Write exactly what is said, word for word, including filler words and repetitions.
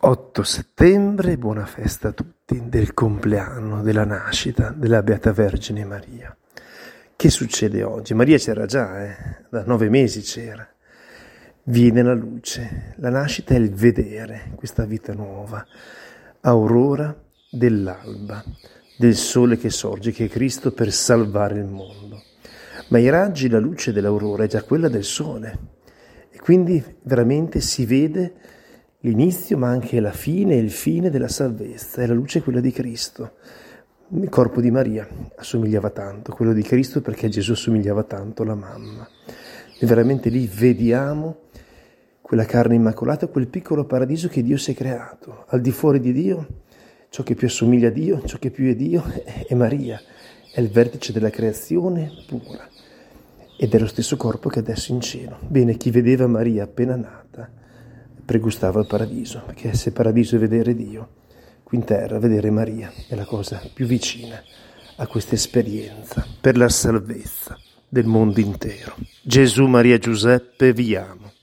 otto settembre, buona festa a tutti del compleanno, della nascita della Beata Vergine Maria. Che succede oggi? Maria c'era già, eh? Da nove mesi c'era. Viene la luce, la nascita è il vedere questa vita nuova, aurora dell'alba, del sole che sorge, che è Cristo per salvare il mondo. Ma i raggi, la luce dell'aurora è già quella del sole e quindi veramente si vede l'inizio ma anche la fine e il fine della salvezza, e la luce è quella di Cristo. Il corpo di Maria assomigliava tanto, quello di Cristo perché Gesù assomigliava tanto alla mamma. E veramente lì vediamo quella carne immacolata, quel piccolo paradiso che Dio si è creato. Al di fuori di Dio, ciò che più assomiglia a Dio, ciò che più è Dio è Maria, è il vertice della creazione pura ed è lo stesso corpo che adesso è in cielo. Bene, chi vedeva Maria appena nata pregustava il paradiso, perché se paradiso è vedere Dio, qui in terra vedere Maria è la cosa più vicina a questa esperienza per la salvezza del mondo intero. Gesù, Maria, Giuseppe, vi amo.